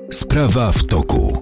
Sprawa w toku.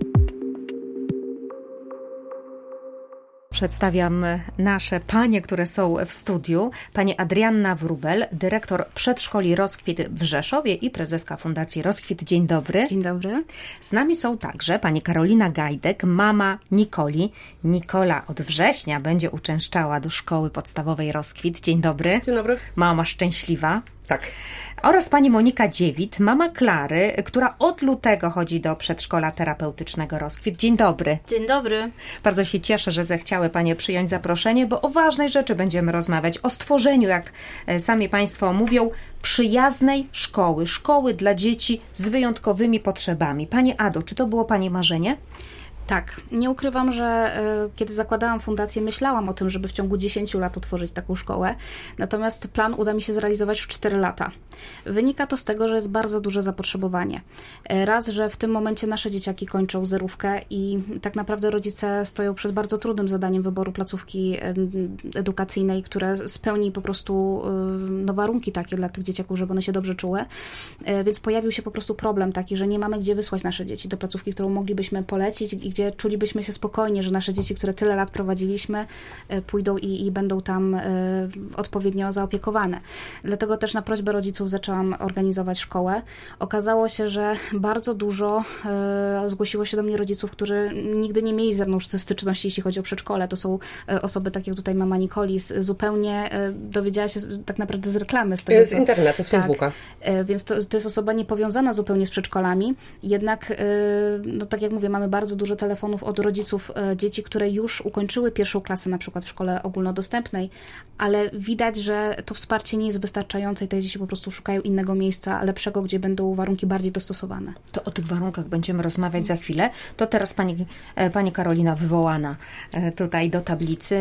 Przedstawiam nasze panie, które są w studiu. Pani Adrianna Wróbel, dyrektor Przedszkoli Rozkwit w Rzeszowie i prezeska Fundacji Rozkwit. Dzień dobry. Dzień dobry. Z nami są także pani Karolina Gajdek, mama Nikoli. Nikola od września będzie uczęszczała do szkoły podstawowej Rozkwit. Dzień dobry. Dzień dobry. Mama szczęśliwa. Tak. Oraz pani Monika Dziewit, mama Klary, która od lutego chodzi do przedszkola terapeutycznego Rozkwit. Dzień dobry. Dzień dobry. Bardzo się cieszę, że zechciały panie przyjąć zaproszenie, bo o ważnej rzeczy będziemy rozmawiać. O stworzeniu, jak sami państwo mówią, przyjaznej szkoły. Szkoły dla dzieci z wyjątkowymi potrzebami. Pani Ado, czy to było pani marzenie? Tak, nie ukrywam, że kiedy zakładałam fundację, myślałam o tym, żeby w ciągu 10 lat otworzyć taką szkołę, natomiast plan uda mi się zrealizować w 4 lata. Wynika to z tego, że jest bardzo duże zapotrzebowanie. Raz, że w tym momencie nasze dzieciaki kończą zerówkę i tak naprawdę rodzice stoją przed bardzo trudnym zadaniem wyboru placówki edukacyjnej, które spełni po prostu warunki takie dla tych dzieciaków, żeby one się dobrze czuły. Więc pojawił się po prostu problem taki, że nie mamy gdzie wysłać nasze dzieci do placówki, którą moglibyśmy polecić i gdzie czulibyśmy się spokojnie, że nasze dzieci, które tyle lat prowadziliśmy, pójdą i będą tam odpowiednio zaopiekowane. Dlatego też na prośbę rodziców zaczęłam organizować szkołę. Okazało się, że bardzo dużo zgłosiło się do mnie rodziców, którzy nigdy nie mieli ze mną styczności, jeśli chodzi o przedszkole. To są osoby takie jak tutaj mama Nikoli, zupełnie dowiedziała się tak naprawdę z reklamy. Z internetu, z Facebooka. Więc to jest osoba niepowiązana zupełnie z przedszkolami. Jednak, no tak jak mówię, mamy bardzo dużo telefonów od rodziców dzieci, które już ukończyły 1. klasę na przykład w szkole ogólnodostępnej, ale widać, że to wsparcie nie jest wystarczające i te dzieci po prostu szukają innego miejsca, lepszego, gdzie będą warunki bardziej dostosowane. To o tych warunkach będziemy rozmawiać za chwilę. To teraz pani Karolina wywołana tutaj do tablicy.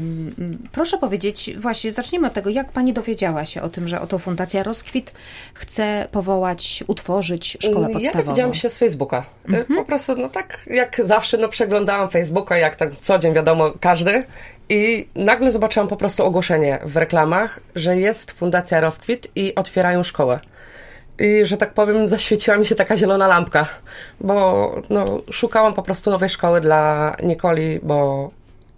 Proszę powiedzieć, właśnie zacznijmy od tego, jak pani dowiedziała się o tym, że oto Fundacja Rozkwit chce utworzyć szkołę podstawową? Ja dowiedziałam się z Facebooka. Po prostu, no tak jak zawsze, przeglądałam Facebooka, jak tak co dzień wiadomo, każdy. I nagle zobaczyłam po prostu ogłoszenie w reklamach, że jest Fundacja Rozkwit i otwierają szkołę. I, że tak powiem, zaświeciła mi się taka zielona lampka, bo szukałam po prostu nowej szkoły dla Nikoli, bo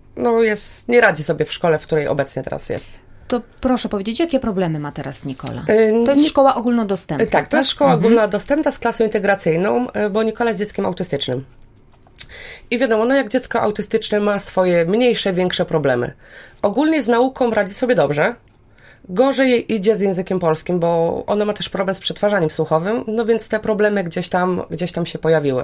nie radzi sobie w szkole, w której obecnie teraz jest. To proszę powiedzieć, jakie problemy ma teraz Nikola? To jest szkoła ogólnodostępna. Tak, to jest szkoła ogólnodostępna z klasą integracyjną, bo Nikola jest dzieckiem autystycznym. I wiadomo, jak dziecko autystyczne ma swoje mniejsze, większe problemy. Ogólnie z nauką radzi sobie dobrze. Gorzej jej idzie z językiem polskim, bo ona ma też problem z przetwarzaniem słuchowym, więc te problemy gdzieś tam się pojawiły.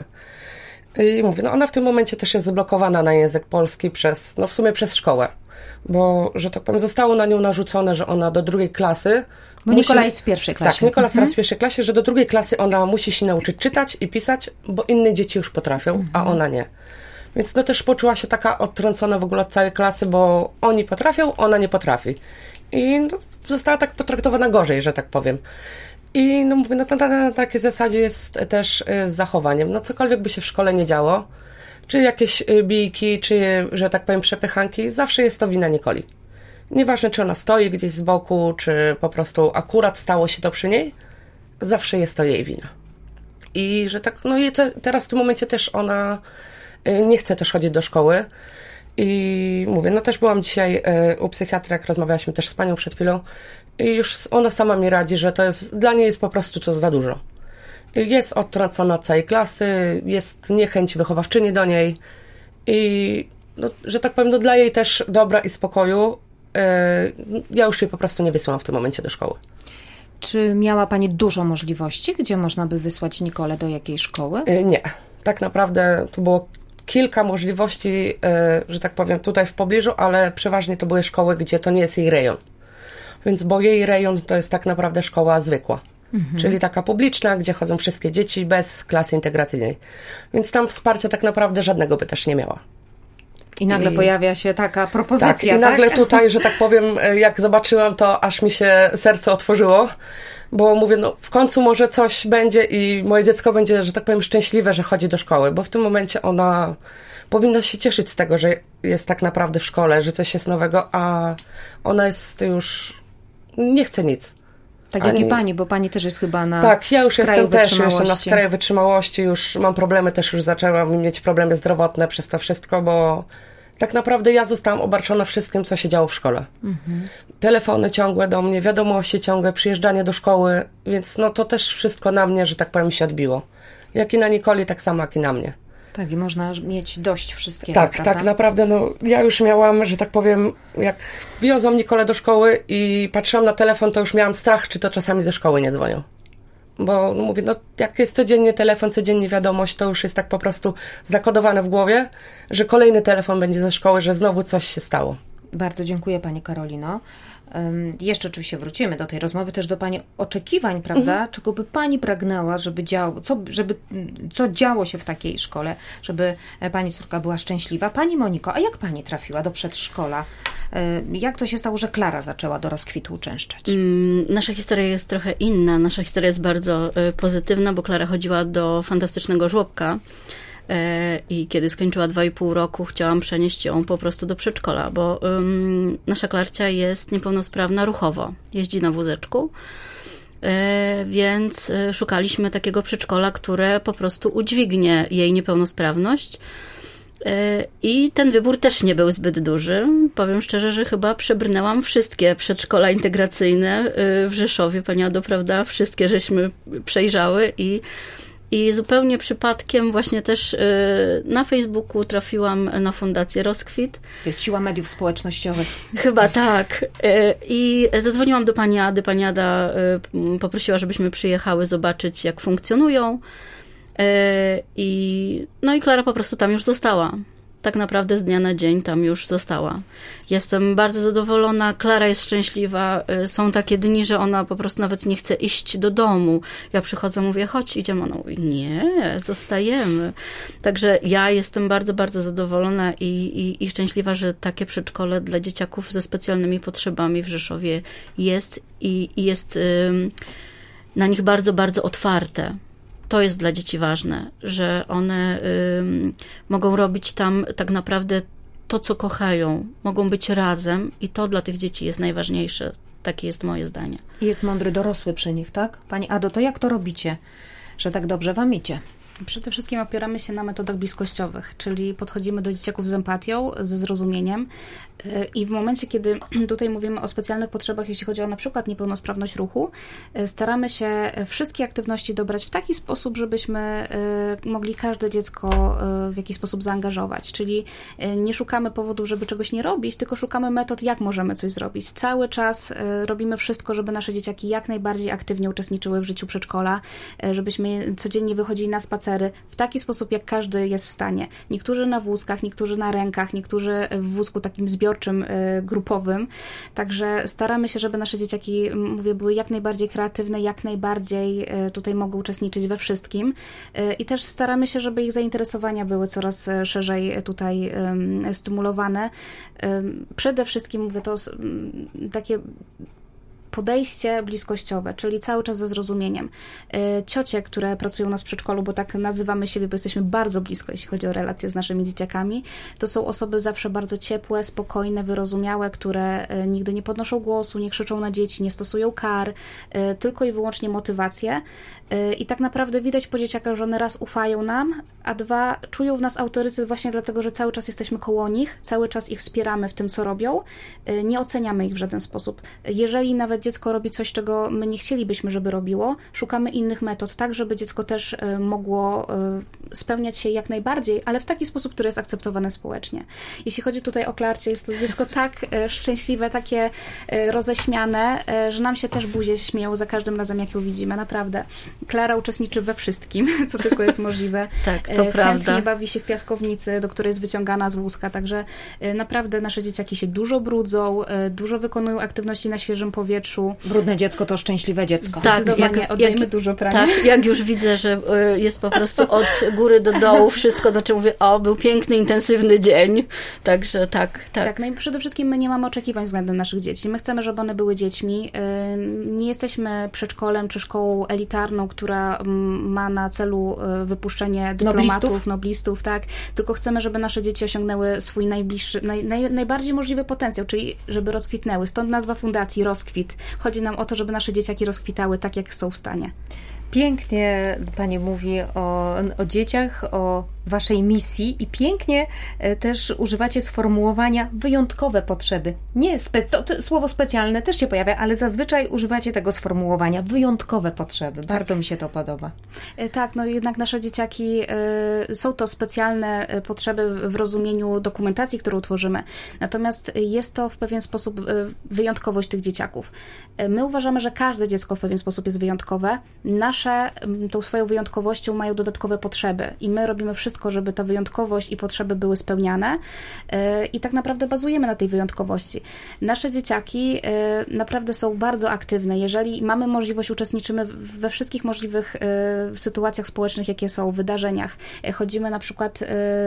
I mówię, ona w tym momencie też jest zablokowana na język polski w sumie przez szkołę. Bo, że tak powiem, zostało na nią narzucone, że ona do 2. klasy... Bo Nikola jest w 1. klasie. Tak, Nikola jest teraz w 1. klasie, że do 2. klasy ona musi się nauczyć czytać i pisać, bo inne dzieci już potrafią, a ona nie. Więc też poczuła się taka odtrącona w ogóle od całej klasy, bo oni potrafią, ona nie potrafi. I została tak potraktowana gorzej, że tak powiem. I mówię, na takiej zasadzie jest też z zachowaniem. Cokolwiek by się w szkole nie działo, czy jakieś bijki, czy, że tak powiem, przepychanki, zawsze jest to wina Nikoli. Nieważne, czy ona stoi gdzieś z boku, czy po prostu akurat stało się to przy niej, zawsze jest to jej wina. I że tak, i teraz w tym momencie też ona nie chce też chodzić do szkoły. I mówię, też byłam dzisiaj u psychiatry, jak rozmawiałyśmy też z panią przed chwilą, i już ona sama mi radzi, że dla niej jest po prostu to za dużo. Jest odtrącona od całej klasy, jest niechęć wychowawczyni do niej i, że tak powiem, dla jej też dobra i spokoju, ja już jej po prostu nie wysyłam w tym momencie do szkoły. Czy miała pani dużo możliwości, gdzie można by wysłać Nikolę do jakiej szkoły? Nie. Tak naprawdę tu było kilka możliwości, że tak powiem, tutaj w pobliżu, ale przeważnie to były szkoły, gdzie to nie jest jej rejon. Bo jej rejon to jest tak naprawdę szkoła zwykła. Czyli taka publiczna, gdzie chodzą wszystkie dzieci bez klasy integracyjnej. Więc tam wsparcia tak naprawdę żadnego by też nie miała. I nagle pojawia się taka propozycja, tak? I nagle tutaj, że tak powiem, jak zobaczyłam, to aż mi się serce otworzyło, bo mówię, w końcu może coś będzie i moje dziecko będzie, że tak powiem, szczęśliwe, że chodzi do szkoły, bo w tym momencie ona powinna się cieszyć z tego, że jest tak naprawdę w szkole, że coś jest nowego, a ona jest już, nie chce nic. Tak jak i pani, bo pani też jest chyba na Tak, ja już jestem na skraju wytrzymałości, już mam problemy, też już zaczęłam mieć problemy zdrowotne przez to wszystko, bo tak naprawdę ja zostałam obarczona wszystkim, co się działo w szkole. Telefony ciągłe do mnie, wiadomości ciągłe, przyjeżdżanie do szkoły, więc no to też wszystko na mnie, że tak powiem, się odbiło. Jak i na Nikoli, tak samo jak i na mnie. Tak, i można mieć dość wszystkiego, tak, prawda? Tak, naprawdę, no ja już miałam, że tak powiem, jak wiozłam Nikolę do szkoły i patrzyłam na telefon, to już miałam strach, czy to czasami ze szkoły nie dzwonią. Bo no, mówię, no jak jest codziennie telefon, codziennie wiadomość, to już jest tak po prostu zakodowane w głowie, że kolejny telefon będzie ze szkoły, że znowu coś się stało. Bardzo dziękuję Pani Karolino. Jeszcze oczywiście wrócimy do tej rozmowy, też do Pani oczekiwań, prawda? Czego by Pani pragnęła, żeby co działo się w takiej szkole, żeby Pani córka była szczęśliwa. Pani Moniko, a jak Pani trafiła do przedszkola? Jak to się stało, że Klara zaczęła do rozkwitu uczęszczać? Nasza historia jest trochę inna. Nasza historia jest bardzo pozytywna, bo Klara chodziła do fantastycznego żłobka. I kiedy skończyła 2,5 roku, chciałam przenieść ją po prostu do przedszkola, bo nasza Klarcia jest niepełnosprawna ruchowo, jeździ na wózeczku, więc szukaliśmy takiego przedszkola, które po prostu udźwignie jej niepełnosprawność. I ten wybór też nie był zbyt duży. Powiem szczerze, że chyba przebrnęłam wszystkie przedszkola integracyjne w Rzeszowie, Pani Ado, prawda? Wszystkie żeśmy przejrzały i zupełnie przypadkiem właśnie też na Facebooku trafiłam na Fundację Rozkwit. To jest siła mediów społecznościowych. Chyba tak. I zadzwoniłam do pani Ady. Pani Ada poprosiła, żebyśmy przyjechały zobaczyć, jak funkcjonują. I Klara po prostu tam już została. Tak naprawdę z dnia na dzień tam już została. Jestem bardzo zadowolona, Klara jest szczęśliwa. Są takie dni, że ona po prostu nawet nie chce iść do domu. Ja przychodzę, mówię, chodź, idziemy. Ona mówi, nie, zostajemy. Także ja jestem bardzo, bardzo zadowolona i szczęśliwa, że takie przedszkole dla dzieciaków ze specjalnymi potrzebami w Rzeszowie jest i jest na nich bardzo, bardzo otwarte. To jest dla dzieci ważne, że one mogą robić tam tak naprawdę to, co kochają. Mogą być razem i to dla tych dzieci jest najważniejsze. Takie jest moje zdanie. Jest mądry dorosły przy nich, tak? Pani Ado, to jak to robicie, że tak dobrze Wam idzie? Przede wszystkim opieramy się na metodach bliskościowych, czyli podchodzimy do dzieciaków z empatią, ze zrozumieniem i w momencie, kiedy tutaj mówimy o specjalnych potrzebach, jeśli chodzi o na przykład niepełnosprawność ruchu, staramy się wszystkie aktywności dobrać w taki sposób, żebyśmy mogli każde dziecko w jakiś sposób zaangażować, czyli nie szukamy powodów, żeby czegoś nie robić, tylko szukamy metod, jak możemy coś zrobić. Cały czas robimy wszystko, żeby nasze dzieciaki jak najbardziej aktywnie uczestniczyły w życiu przedszkola, żebyśmy codziennie wychodzili na spacer w taki sposób, jak każdy jest w stanie. Niektórzy na wózkach, niektórzy na rękach, niektórzy w wózku takim zbiorczym, grupowym. Także staramy się, żeby nasze dzieciaki, mówię, były jak najbardziej kreatywne, jak najbardziej tutaj mogły uczestniczyć we wszystkim. I też staramy się, żeby ich zainteresowania były coraz szerzej tutaj stymulowane. Przede wszystkim, mówię, to takie podejście bliskościowe, czyli cały czas ze zrozumieniem. Ciocie, które pracują u nas w przedszkolu, bo tak nazywamy siebie, bo jesteśmy bardzo blisko, jeśli chodzi o relacje z naszymi dzieciakami, to są osoby zawsze bardzo ciepłe, spokojne, wyrozumiałe, które nigdy nie podnoszą głosu, nie krzyczą na dzieci, nie stosują kar, tylko i wyłącznie motywację. I tak naprawdę widać po dzieciakach, że one raz ufają nam, a dwa czują w nas autorytet właśnie dlatego, że cały czas jesteśmy koło nich, cały czas ich wspieramy w tym, co robią, nie oceniamy ich w żaden sposób. Jeżeli nawet dziecko robi coś, czego my nie chcielibyśmy, żeby robiło, szukamy innych metod, tak, żeby dziecko też mogło spełniać się jak najbardziej, ale w taki sposób, który jest akceptowany społecznie. Jeśli chodzi tutaj o Klarcie, jest to dziecko tak szczęśliwe, takie roześmiane, że nam się też buzie śmieją za każdym razem, jak ją widzimy, naprawdę. Klara uczestniczy we wszystkim, co tylko jest możliwe. Tak, to prawda. Chętnie bawi się w piaskownicy, do której jest wyciągana z wózka, także naprawdę nasze dzieciaki się dużo brudzą, dużo wykonują aktywności na świeżym powietrzu. Brudne dziecko to szczęśliwe dziecko. Tak, zdecydowanie oddajemy dużo prania. Tak, jak już widzę, że jest po prostu od góry do dołu wszystko, do czego mówię, był piękny, intensywny dzień. Także tak. Tak, no i przede wszystkim my nie mamy oczekiwań względem naszych dzieci. My chcemy, żeby one były dziećmi. Nie jesteśmy przedszkolem czy szkołą elitarną, która ma na celu wypuszczenie dyplomatów, noblistów, tak? Tylko chcemy, żeby nasze dzieci osiągnęły swój najbliższy, najbardziej możliwy potencjał, czyli żeby rozkwitnęły. Stąd nazwa fundacji Rozkwit. Chodzi nam o to, żeby nasze dzieciaki rozkwitały tak, jak są w stanie. Pięknie Pani mówi o dzieciach, o Waszej misji i pięknie też używacie sformułowania wyjątkowe potrzeby. Nie, to słowo specjalne też się pojawia, ale zazwyczaj używacie tego sformułowania wyjątkowe potrzeby. Bardzo mi się to podoba. Tak, no jednak nasze dzieciaki, są to specjalne potrzeby w rozumieniu dokumentacji, którą tworzymy. Natomiast jest to w pewien sposób wyjątkowość tych dzieciaków. My uważamy, że każde dziecko w pewien sposób jest wyjątkowe. Nasze tą swoją wyjątkowością mają dodatkowe potrzeby i my robimy wszystko, żeby ta wyjątkowość i potrzeby były spełniane i tak naprawdę bazujemy na tej wyjątkowości. Nasze dzieciaki naprawdę są bardzo aktywne. Jeżeli mamy możliwość, uczestniczymy we wszystkich możliwych sytuacjach społecznych, jakie są, wydarzeniach. Chodzimy na przykład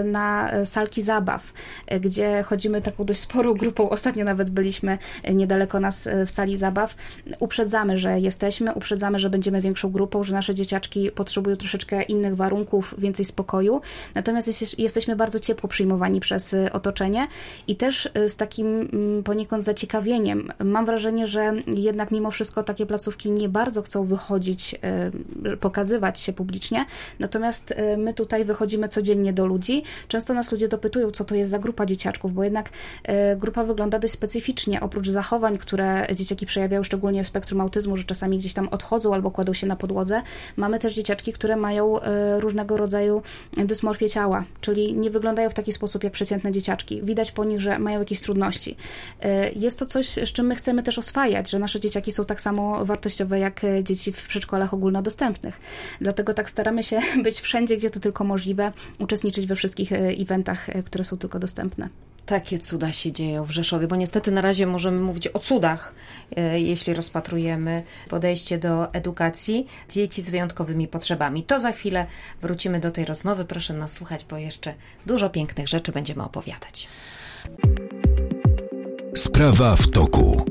na salki zabaw, gdzie chodzimy taką dość sporą grupą. Ostatnio nawet byliśmy niedaleko nas w sali zabaw. Uprzedzamy, że jesteśmy, uprzedzamy, że będziemy większą grupą, że nasze dzieciaczki potrzebują troszeczkę innych warunków, więcej spokoju. Natomiast jesteśmy bardzo ciepło przyjmowani przez otoczenie i też z takim poniekąd zaciekawieniem. Mam wrażenie, że jednak mimo wszystko takie placówki nie bardzo chcą wychodzić, pokazywać się publicznie. Natomiast my tutaj wychodzimy codziennie do ludzi. Często nas ludzie dopytują, co to jest za grupa dzieciaczków, bo jednak grupa wygląda dość specyficznie. Oprócz zachowań, które dzieciaki przejawiają, szczególnie w spektrum autyzmu, że czasami gdzieś tam odchodzą albo kładą się na podłodze, mamy też dzieciaczki, które mają różnego rodzaju dysmorfię ciała, czyli nie wyglądają w taki sposób jak przeciętne dzieciaczki. Widać po nich, że mają jakieś trudności. Jest to coś, z czym my chcemy też oswajać, że nasze dzieciaki są tak samo wartościowe jak dzieci w przedszkolach ogólnodostępnych. Dlatego tak staramy się być wszędzie, gdzie to tylko możliwe, uczestniczyć we wszystkich eventach, które są tylko dostępne. Takie cuda się dzieją w Rzeszowie, bo niestety na razie możemy mówić o cudach, jeśli rozpatrujemy podejście do edukacji dzieci z wyjątkowymi potrzebami. To za chwilę wrócimy do tej rozmowy. Proszę nas słuchać, bo jeszcze dużo pięknych rzeczy będziemy opowiadać. Sprawa w toku.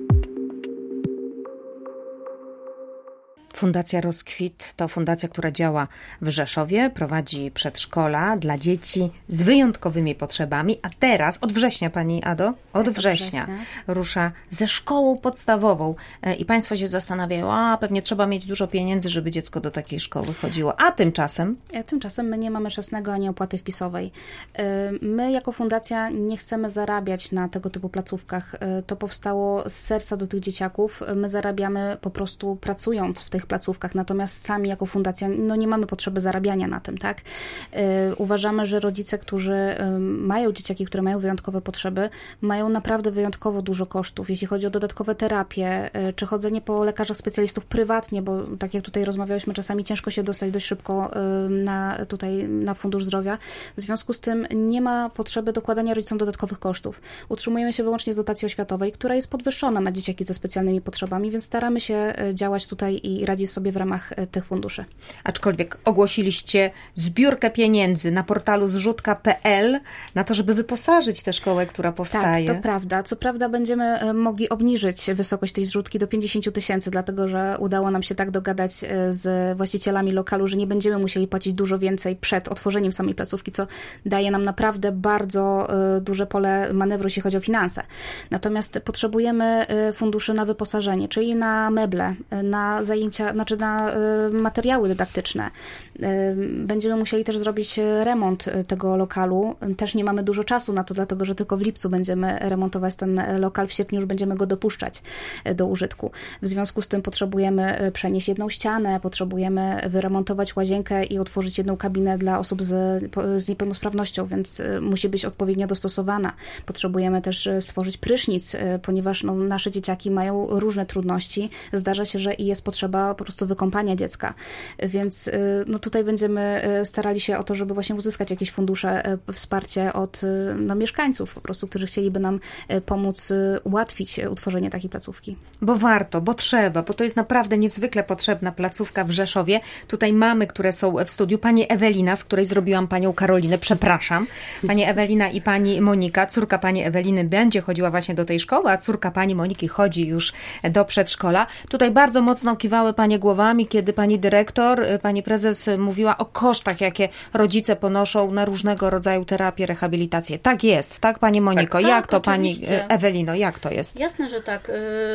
Fundacja Rozkwit to fundacja, która działa w Rzeszowie, prowadzi przedszkola dla dzieci z wyjątkowymi potrzebami, a teraz, od września, Pani Ado, od września rusza ze szkołą podstawową i Państwo się zastanawiają, pewnie trzeba mieć dużo pieniędzy, żeby dziecko do takiej szkoły chodziło, a tymczasem? Tymczasem my nie mamy czesnego ani opłaty wpisowej. My jako fundacja nie chcemy zarabiać na tego typu placówkach. To powstało z serca do tych dzieciaków. My zarabiamy po prostu pracując w tych placówkach, natomiast sami jako fundacja nie mamy potrzeby zarabiania na tym, tak? Uważamy, że rodzice, którzy mają dzieciaki, które mają wyjątkowe potrzeby, mają naprawdę wyjątkowo dużo kosztów, jeśli chodzi o dodatkowe terapie, czy chodzenie po lekarzach specjalistów prywatnie, bo tak jak tutaj rozmawiałyśmy, czasami ciężko się dostać dość szybko na Fundusz Zdrowia. W związku z tym nie ma potrzeby dokładania rodzicom dodatkowych kosztów. Utrzymujemy się wyłącznie z dotacji oświatowej, która jest podwyższona na dzieciaki ze specjalnymi potrzebami, więc staramy się działać tutaj i radzić sobie w ramach tych funduszy. Aczkolwiek ogłosiliście zbiórkę pieniędzy na portalu zrzutka.pl na to, żeby wyposażyć tę szkołę, która powstaje. Tak, to prawda. Co prawda będziemy mogli obniżyć wysokość tej zrzutki do 50 000, dlatego że udało nam się tak dogadać z właścicielami lokalu, że nie będziemy musieli płacić dużo więcej przed otworzeniem samej placówki, co daje nam naprawdę bardzo duże pole manewru, jeśli chodzi o finanse. Natomiast potrzebujemy funduszy na wyposażenie, czyli na meble, na zajęcia, na materiały dydaktyczne. Będziemy musieli też zrobić remont tego lokalu. Też nie mamy dużo czasu na to, dlatego że tylko w lipcu będziemy remontować ten lokal, w sierpniu już będziemy go dopuszczać do użytku. W związku z tym potrzebujemy przenieść jedną ścianę, potrzebujemy wyremontować łazienkę i otworzyć jedną kabinę dla osób z niepełnosprawnością, więc musi być odpowiednio dostosowana. Potrzebujemy też stworzyć prysznic, ponieważ nasze dzieciaki mają różne trudności. Zdarza się, że i jest potrzeba po prostu wykąpania dziecka. Więc tutaj będziemy starali się o to, żeby właśnie uzyskać jakieś fundusze, wsparcie od mieszkańców po prostu, którzy chcieliby nam pomóc ułatwić utworzenie takiej placówki. Bo warto, bo trzeba, bo to jest naprawdę niezwykle potrzebna placówka w Rzeszowie. Tutaj mamy, które są w studiu. Pani Ewelina, z której zrobiłam Panią Karolinę, przepraszam. Pani Ewelina i Pani Monika, córka Pani Eweliny będzie chodziła właśnie do tej szkoły, a córka Pani Moniki chodzi już do przedszkola. Tutaj bardzo mocno kiwały łapanie głowami, kiedy pani dyrektor, pani prezes mówiła o kosztach, jakie rodzice ponoszą na różnego rodzaju terapię, rehabilitację. Tak jest, tak pani Moniko? Tak, jak to oczywiście. pani Ewelino, jak to jest? Jasne, że tak.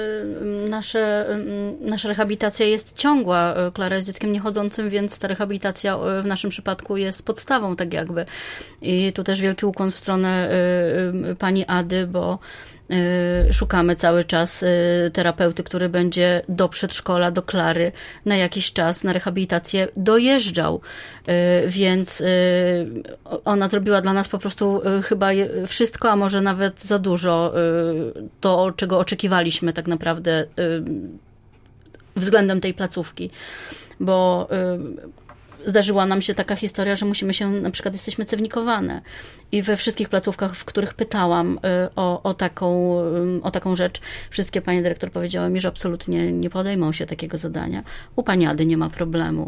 Nasza rehabilitacja jest ciągła. Klara jest dzieckiem niechodzącym, więc ta rehabilitacja w naszym przypadku jest podstawą tak jakby. I tu też wielki ukłon w stronę pani Ady, bo szukamy cały czas terapeuty, który będzie do przedszkola, do Klary na jakiś czas na rehabilitację dojeżdżał. Więc ona zrobiła dla nas po prostu chyba wszystko, a może nawet za dużo to, czego oczekiwaliśmy tak naprawdę względem tej placówki. Bo zdarzyła nam się taka historia, że musimy się, na przykład jesteśmy cewnikowane i we wszystkich placówkach, w których pytałam o taką rzecz, wszystkie panie dyrektor powiedziały mi, że absolutnie nie podejmą się takiego zadania. U pani Ady nie ma problemu.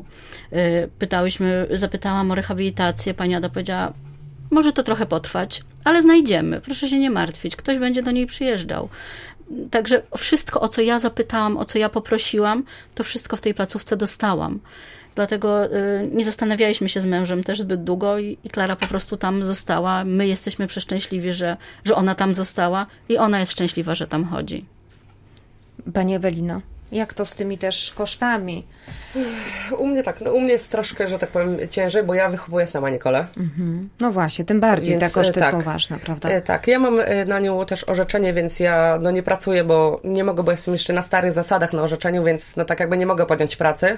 Zapytałam o rehabilitację, pani Ada powiedziała, może to trochę potrwać, ale znajdziemy, proszę się nie martwić, ktoś będzie do niej przyjeżdżał. Także wszystko, o co ja zapytałam, o co ja poprosiłam, to wszystko w tej placówce dostałam. Dlatego nie zastanawialiśmy się z mężem też zbyt długo i Klara po prostu tam została. My jesteśmy przeszczęśliwi, że ona tam została i ona jest szczęśliwa, że tam chodzi. Pani Ewelino, jak to z tymi też kosztami? U mnie tak, u mnie jest troszkę, że tak powiem, ciężej, bo ja wychowuję sama Nikolę. No właśnie, tym bardziej Więc, te koszty tak, są ważne, prawda? Tak, ja mam na nią też orzeczenie, więc ja nie pracuję, bo nie mogę, bo jestem jeszcze na starych zasadach na orzeczeniu, więc tak jakby nie mogę podjąć pracy.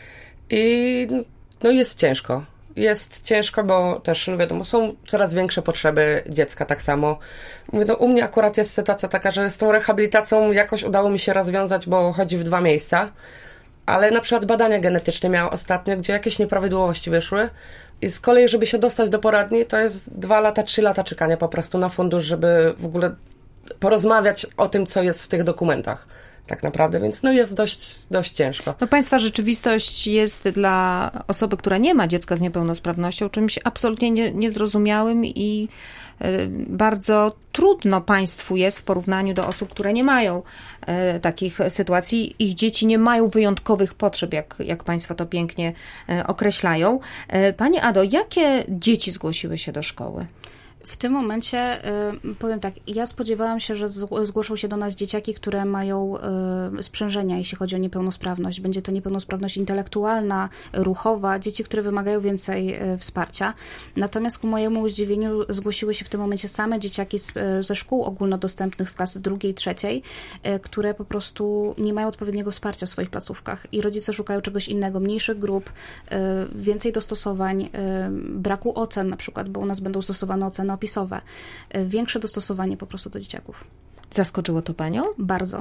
I jest ciężko. Jest ciężko, bo też, wiadomo, są coraz większe potrzeby dziecka tak samo. Mówię, u mnie akurat jest sytuacja taka, że z tą rehabilitacją jakoś udało mi się rozwiązać, bo chodzi w 2 miejsca. Ale na przykład badania genetyczne miałam ostatnio, gdzie jakieś nieprawidłowości wyszły. I z kolei, żeby się dostać do poradni, to jest 2 lata, 3 lata czekania po prostu na fundusz, żeby w ogóle porozmawiać o tym, co jest w tych dokumentach. Tak naprawdę, więc jest dość ciężko. Państwa rzeczywistość jest dla osoby, która nie ma dziecka z niepełnosprawnością, czymś absolutnie niezrozumiałym i bardzo trudno państwu jest w porównaniu do osób, które nie mają takich sytuacji. Ich dzieci nie mają wyjątkowych potrzeb, jak państwo to pięknie określają. Pani Ado, jakie dzieci zgłosiły się do szkoły? W tym momencie powiem tak, ja spodziewałam się, że zgłoszą się do nas dzieciaki, które mają sprzężenia, jeśli chodzi o niepełnosprawność. Będzie to niepełnosprawność intelektualna, ruchowa, dzieci, które wymagają więcej wsparcia. Natomiast ku mojemu zdziwieniu zgłosiły się w tym momencie same dzieciaki ze szkół ogólnodostępnych z klasy 2. i 3, które po prostu nie mają odpowiedniego wsparcia w swoich placówkach i rodzice szukają czegoś innego, mniejszych grup, więcej dostosowań, braku ocen na przykład, bo u nas będą stosowane oceny opisowe. Większe dostosowanie po prostu do dzieciaków. Zaskoczyło to panią? Bardzo.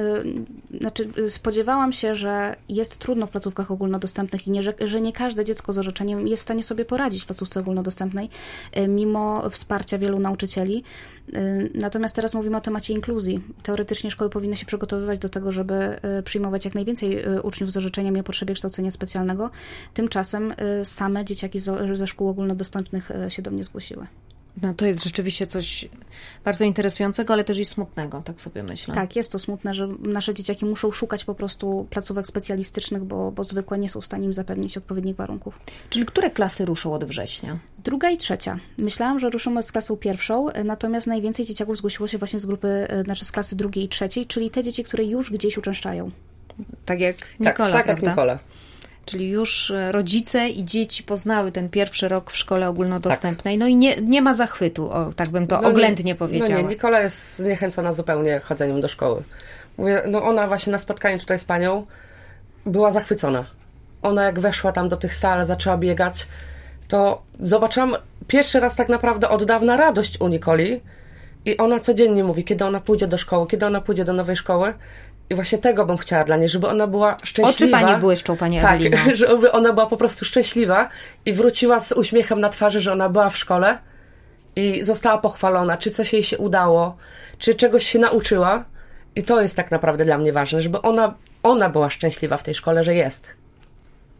Spodziewałam się, że jest trudno w placówkach ogólnodostępnych i że nie każde dziecko z orzeczeniem jest w stanie sobie poradzić w placówce ogólnodostępnej, mimo wsparcia wielu nauczycieli. Natomiast teraz mówimy o temacie inkluzji. Teoretycznie szkoły powinny się przygotowywać do tego, żeby przyjmować jak najwięcej uczniów z orzeczeniem i o potrzebie kształcenia specjalnego. Tymczasem same dzieciaki ze szkół ogólnodostępnych się do mnie zgłosiły. To jest rzeczywiście coś bardzo interesującego, ale też i smutnego, tak sobie myślę. Tak, jest to smutne, że nasze dzieciaki muszą szukać po prostu placówek specjalistycznych, bo zwykłe nie są w stanie im zapewnić odpowiednich warunków. Czyli które klasy ruszą od września? 2. i 3. Myślałam, że ruszymy z klasą 1, natomiast najwięcej dzieciaków zgłosiło się właśnie z klasy 2. i 3, czyli te dzieci, które już gdzieś uczęszczają. Tak jak Nikola, tak jak Nikola. Czyli już rodzice i dzieci poznały ten pierwszy rok w szkole ogólnodostępnej. Tak. I nie ma zachwytu, tak bym to oględnie powiedziała. Nikola jest zniechęcona zupełnie chodzeniem do szkoły. Mówię, ona właśnie na spotkaniu tutaj z panią była zachwycona. Ona jak weszła tam do tych sal, zaczęła biegać, to zobaczyłam pierwszy raz tak naprawdę od dawna radość u Nikoli i ona codziennie mówi, kiedy ona pójdzie do szkoły, kiedy ona pójdzie do nowej szkoły. I właśnie tego bym chciała dla niej, żeby ona była szczęśliwa. Oczy pani błyszczą, pani Ewelino. Tak, żeby ona była po prostu szczęśliwa i wróciła z uśmiechem na twarzy, że ona była w szkole i została pochwalona, czy coś jej się udało, czy czegoś się nauczyła. I to jest tak naprawdę dla mnie ważne, żeby ona była szczęśliwa w tej szkole, że jest.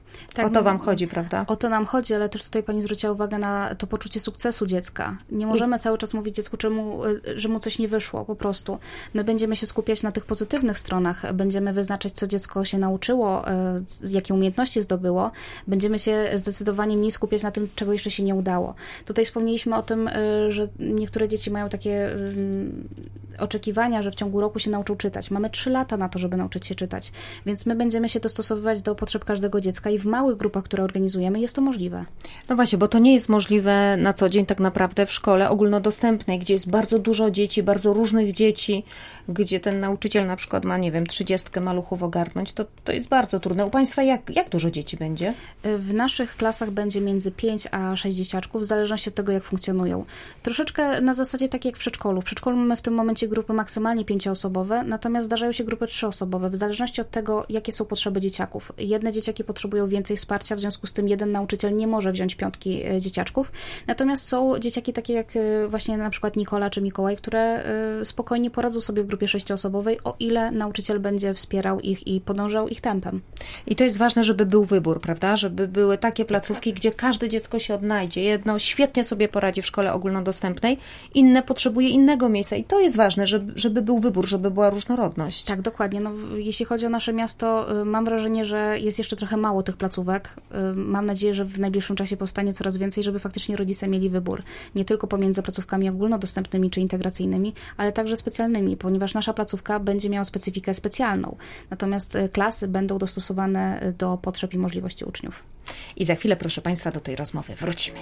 Tak, o to wam chodzi, prawda? O to nam chodzi, ale też tutaj pani zwróciła uwagę na to poczucie sukcesu dziecka. Nie możemy cały czas mówić dziecku, że mu coś nie wyszło, po prostu. My będziemy się skupiać na tych pozytywnych stronach, będziemy wyznaczać, co dziecko się nauczyło, jakie umiejętności zdobyło. Będziemy się zdecydowanie mniej skupiać na tym, czego jeszcze się nie udało. Tutaj wspomnieliśmy o tym, że niektóre dzieci mają takie oczekiwania, że w ciągu roku się nauczą czytać. Mamy 3 lata na to, żeby nauczyć się czytać, więc my będziemy się dostosowywać do potrzeb każdego dziecka i w małych grupach, które organizujemy, jest to możliwe. No właśnie, bo to nie jest możliwe na co dzień tak naprawdę w szkole ogólnodostępnej, gdzie jest bardzo dużo dzieci, bardzo różnych dzieci, gdzie ten nauczyciel na przykład ma, 30 maluchów ogarnąć, to jest bardzo trudne. U Państwa jak dużo dzieci będzie? W naszych klasach będzie między 5 a 6 dzieciaczków, w zależności od tego, jak funkcjonują. Troszeczkę na zasadzie tak jak w przedszkolu. W przedszkolu mamy w tym momencie grupy maksymalnie 5-osobowe, natomiast zdarzają się grupy 3-osobowe, w zależności od tego, jakie są potrzeby dzieciaków. Jedne dzieciaki potrzebują więcej wsparcia, w związku z tym jeden nauczyciel nie może wziąć 5 dzieciaczków, natomiast są dzieciaki takie jak właśnie na przykład Nikola czy Mikołaj, które spokojnie poradzą sobie w grupie 6-osobowej, o ile nauczyciel będzie wspierał ich i podążał ich tempem. I to jest ważne, żeby był wybór, prawda? Żeby były takie placówki, gdzie każde dziecko się odnajdzie. Jedno świetnie sobie poradzi w szkole ogólnodostępnej, inne potrzebuje innego miejsca. I to jest ważne, żeby był wybór, żeby była różnorodność. Tak, dokładnie. No, jeśli chodzi o nasze miasto, mam wrażenie, że jest jeszcze trochę mało tych placówek. Mam nadzieję, że w najbliższym czasie powstanie coraz więcej, żeby faktycznie rodzice mieli wybór. Nie tylko pomiędzy placówkami ogólnodostępnymi czy integracyjnymi, ale także specjalnymi, ponieważ nasza placówka będzie miała specyfikę specjalną. Natomiast klasy będą dostosowane do potrzeb i możliwości uczniów. I za chwilę, proszę Państwa, do tej rozmowy wrócimy.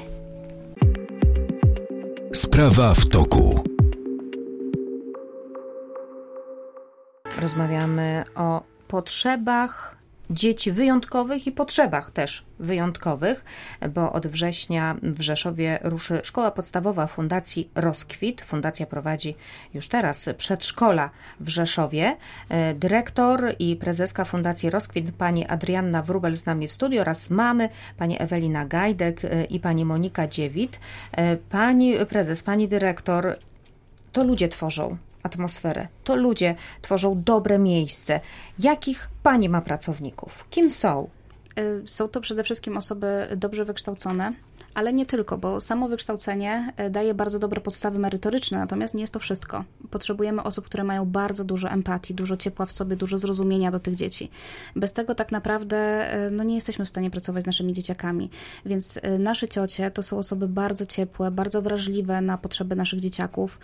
Sprawa w toku. Rozmawiamy o potrzebach dzieci wyjątkowych i potrzebach też wyjątkowych, bo od września w Rzeszowie ruszy szkoła podstawowa Fundacji Rozkwit. Fundacja prowadzi już teraz przedszkola w Rzeszowie. Dyrektor i prezeska Fundacji Rozkwit, pani Adrianna Wróbel z nami w studiu oraz mamy, pani Ewelina Gajdek i pani Monika Dziewit. Pani prezes, pani dyrektor, to ludzie tworzą atmosferę. To ludzie tworzą dobre miejsce. Jakich pani ma pracowników? Kim są? Są to przede wszystkim osoby dobrze wykształcone, ale nie tylko, bo samo wykształcenie daje bardzo dobre podstawy merytoryczne, natomiast nie jest to wszystko. Potrzebujemy osób, które mają bardzo dużo empatii, dużo ciepła w sobie, dużo zrozumienia do tych dzieci. Bez tego tak naprawdę nie jesteśmy w stanie pracować z naszymi dzieciakami. Więc nasze ciocie to są osoby bardzo ciepłe, bardzo wrażliwe na potrzeby naszych dzieciaków,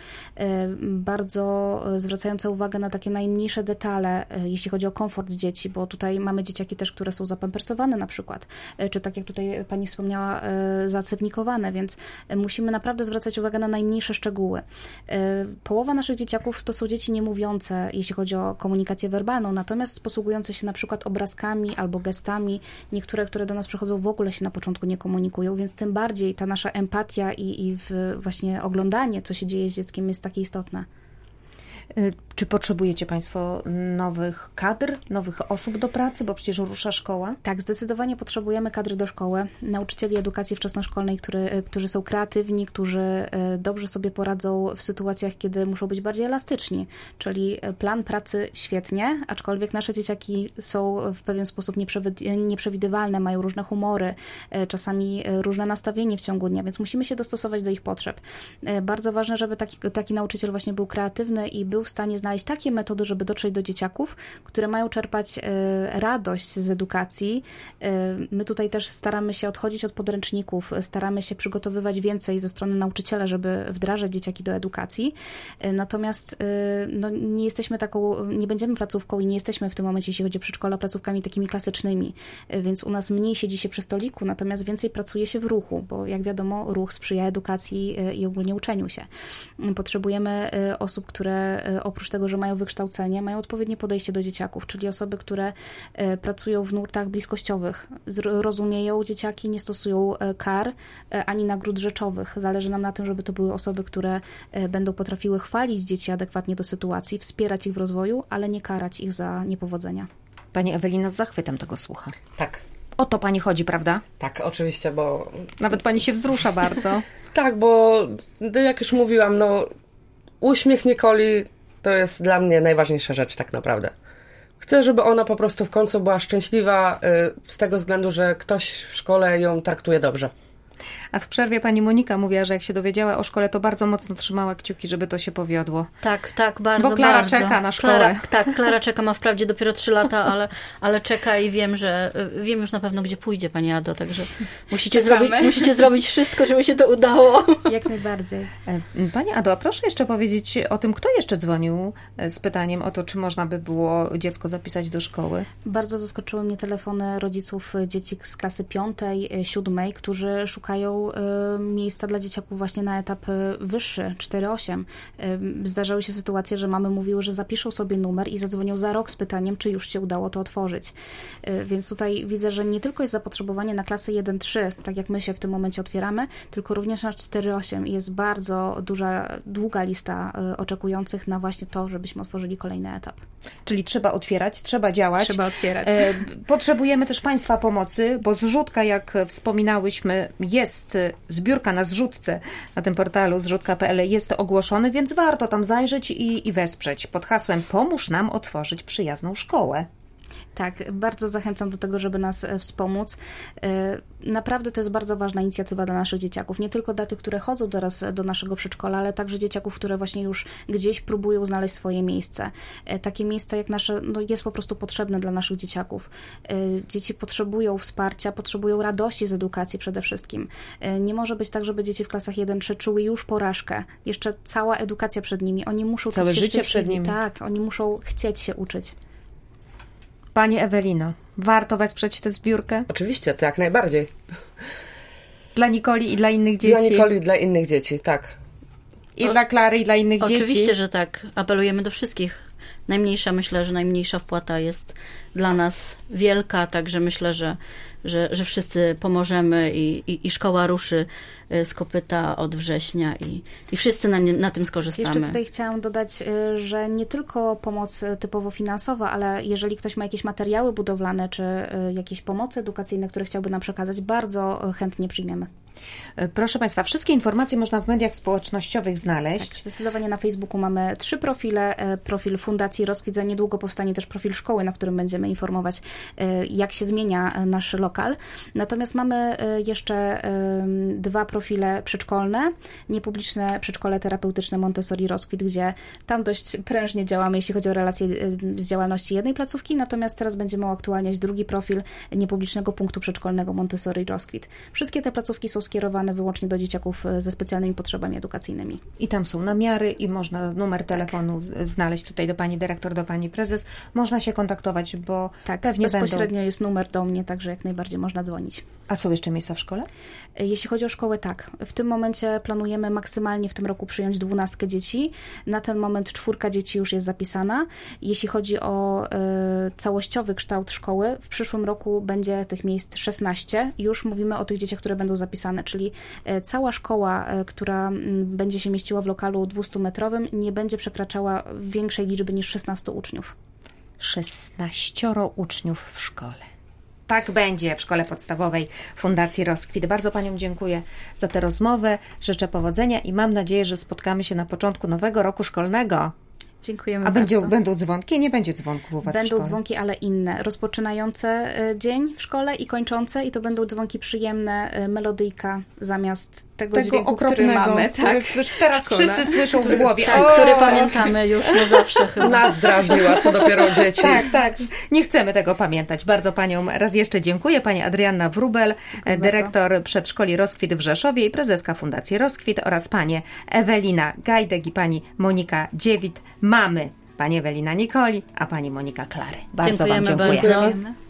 bardzo zwracające uwagę na takie najmniejsze detale, jeśli chodzi o komfort dzieci, bo tutaj mamy dzieciaki też, które są zapampersowane na przykład, czy tak jak tutaj pani wspomniała, zacewnikowane, więc musimy naprawdę zwracać uwagę na najmniejsze szczegóły. Połowa naszych dzieciaków to są dzieci niemówiące, jeśli chodzi o komunikację werbalną, natomiast posługujące się na przykład obrazkami albo gestami. Niektóre, które do nas przychodzą, w ogóle się na początku nie komunikują, więc tym bardziej ta nasza empatia i właśnie oglądanie, co się dzieje z dzieckiem, jest takie istotne. Czy potrzebujecie Państwo nowych kadr, nowych osób do pracy, bo przecież rusza szkoła? Tak, zdecydowanie potrzebujemy kadry do szkoły, nauczycieli edukacji wczesnoszkolnej, którzy są kreatywni, którzy dobrze sobie poradzą w sytuacjach, kiedy muszą być bardziej elastyczni, czyli plan pracy świetnie, aczkolwiek nasze dzieciaki są w pewien sposób nieprzewidywalne, mają różne humory, czasami różne nastawienie w ciągu dnia, więc musimy się dostosować do ich potrzeb. Bardzo ważne, żeby taki nauczyciel właśnie był kreatywny i był w stanie znaleźć takie metody, żeby dotrzeć do dzieciaków, które mają czerpać radość z edukacji. My tutaj też staramy się odchodzić od podręczników, staramy się przygotowywać więcej ze strony nauczyciela, żeby wdrażać dzieciaki do edukacji. Natomiast nie jesteśmy nie będziemy placówką i nie jesteśmy w tym momencie, jeśli chodzi o przedszkola, placówkami takimi klasycznymi, więc u nas mniej siedzi się przy stoliku, natomiast więcej pracuje się w ruchu, bo jak wiadomo, ruch sprzyja edukacji i ogólnie uczeniu się. Potrzebujemy osób, które oprócz tego, że mają wykształcenie, mają odpowiednie podejście do dzieciaków, czyli osoby, które pracują w nurtach bliskościowych, rozumieją dzieciaki, nie stosują kar ani nagród rzeczowych. Zależy nam na tym, żeby to były osoby, które będą potrafiły chwalić dzieci adekwatnie do sytuacji, wspierać ich w rozwoju, ale nie karać ich za niepowodzenia. Pani Ewelina z zachwytem tego słucha. Tak. O to pani chodzi, prawda? Tak, oczywiście, bo... Nawet pani się wzrusza bardzo. Tak, bo jak już mówiłam, uśmiech Nikoli to jest dla mnie najważniejsza rzecz tak naprawdę. Chcę, żeby ona po prostu w końcu była szczęśliwa z tego względu, że ktoś w szkole ją traktuje dobrze. A w przerwie pani Monika mówiła, że jak się dowiedziała o szkole, to bardzo mocno trzymała kciuki, żeby to się powiodło. Tak, bardzo, Bo Klara bardzo. czeka na szkołę. Klara czeka, ma wprawdzie dopiero 3 lata, ale czeka i wiem już na pewno, gdzie pójdzie pani Ado, także musicie zrobić wszystko, żeby się to udało. Jak najbardziej. Pani Ado, a proszę jeszcze powiedzieć o tym, kto jeszcze dzwonił z pytaniem o to, czy można by było dziecko zapisać do szkoły. Bardzo zaskoczyły mnie telefony rodziców dzieci z klasy 5., 7., którzy szukają miejsca dla dzieciaków właśnie na etap wyższy, 4-8. Zdarzały się sytuacje, że mamy mówiły, że zapiszą sobie numer i zadzwonią za rok z pytaniem, czy już się udało to otworzyć. Więc tutaj widzę, że nie tylko jest zapotrzebowanie na klasę 1-3, tak jak my się w tym momencie otwieramy, tylko również na 4-8 i jest bardzo długa lista oczekujących na właśnie to, żebyśmy otworzyli kolejny etap. Czyli trzeba otwierać, trzeba działać. Trzeba otwierać. Potrzebujemy też Państwa pomocy, bo zrzutka, jak wspominałyśmy, jest zbiórka na zrzutce na tym portalu zrzutka.pl jest ogłoszony, więc warto tam zajrzeć i wesprzeć pod hasłem "Pomóż nam otworzyć przyjazną szkołę". Tak, bardzo zachęcam do tego, żeby nas wspomóc. Naprawdę to jest bardzo ważna inicjatywa dla naszych dzieciaków. Nie tylko dla tych, które chodzą teraz do naszego przedszkola, ale także dzieciaków, które właśnie już gdzieś próbują znaleźć swoje miejsce. Takie miejsce jak nasze jest po prostu potrzebne dla naszych dzieciaków. Dzieci potrzebują wsparcia, potrzebują radości z edukacji przede wszystkim. Nie może być tak, żeby dzieci w klasach 1-3 czuły już porażkę. Jeszcze cała edukacja przed nimi. Oni muszą całe czuć się życie przed nimi. Tak, oni muszą chcieć się uczyć. Pani Ewelino, warto wesprzeć tę zbiórkę? Oczywiście, to jak najbardziej. Dla Nikoli i dla innych dzieci? Dla Nikoli i dla innych dzieci, tak. I dla Klary i dla innych dzieci? Oczywiście, że tak. Apelujemy do wszystkich. Myślę, że najmniejsza wpłata jest dla nas wielka, także myślę, że wszyscy pomożemy i szkoła ruszy z kopyta od września i wszyscy na tym skorzystamy. Jeszcze tutaj chciałam dodać, że nie tylko pomoc typowo finansowa, ale jeżeli ktoś ma jakieś materiały budowlane, czy jakieś pomocy edukacyjne, które chciałby nam przekazać, bardzo chętnie przyjmiemy. Proszę Państwa, wszystkie informacje można w mediach społecznościowych znaleźć. Tak, zdecydowanie na Facebooku mamy 3 profile. Profil Fundacji Rozkwit, za niedługo powstanie też profil szkoły, na którym będziemy informować, jak się zmienia nasz lokal. Natomiast mamy jeszcze 2 profile przedszkolne, niepubliczne przedszkole terapeutyczne Montessori Rozkwit, gdzie tam dość prężnie działamy, jeśli chodzi o relacje z działalności jednej placówki, natomiast teraz będziemy uaktualniać drugi profil niepublicznego punktu przedszkolnego Montessori Rozkwit. Wszystkie te placówki są skierowane wyłącznie do dzieciaków ze specjalnymi potrzebami edukacyjnymi. I tam są namiary i można numer telefonu znaleźć tutaj do pani dyrektor, do pani prezes. Można się kontaktować, bo pewnie bezpośrednio jest numer do mnie, także jak najbardziej można dzwonić. A są jeszcze miejsca w szkole? Jeśli chodzi o szkołę, tak. W tym momencie planujemy maksymalnie w tym roku przyjąć 12 dzieci. Na ten moment 4 dzieci już jest zapisana. Jeśli chodzi o całościowy kształt szkoły, w przyszłym roku będzie tych miejsc 16. Już mówimy o tych dzieciach, które będą zapisane, czyli cała szkoła, która będzie się mieściła w lokalu 200-metrowym, nie będzie przekraczała większej liczby niż 16 uczniów. 16 uczniów w szkole. Tak będzie w szkole podstawowej Fundacji Rozkwit. Bardzo Paniom dziękuję za tę rozmowę. Życzę powodzenia i mam nadzieję, że spotkamy się na początku nowego roku szkolnego. Dziękujemy bardzo. A będą dzwonki? Nie będzie dzwonków u Was w szkole? Będą dzwonki, ale inne. Rozpoczynające dzień w szkole i kończące. I to będą dzwonki przyjemne, melodyjka zamiast tego dźwięku, który mamy. Tak. Teraz wszyscy słyszą w głowie. Który pamiętamy już na zawsze chyba. Nas drażniła, co dopiero dzieci. Tak. Nie chcemy tego pamiętać. Bardzo Paniom raz jeszcze dziękuję. Pani Adrianna Wróbel, dyrektor Przedszkoli Rozkwit w Rzeszowie i prezeska Fundacji Rozkwit oraz Panie Ewelina Gajdek i Pani Monika Dziewit. Mamy Pani Ewelina Nikoli, a Pani Monika Klary. Bardzo Wam dziękuję. Bardzo.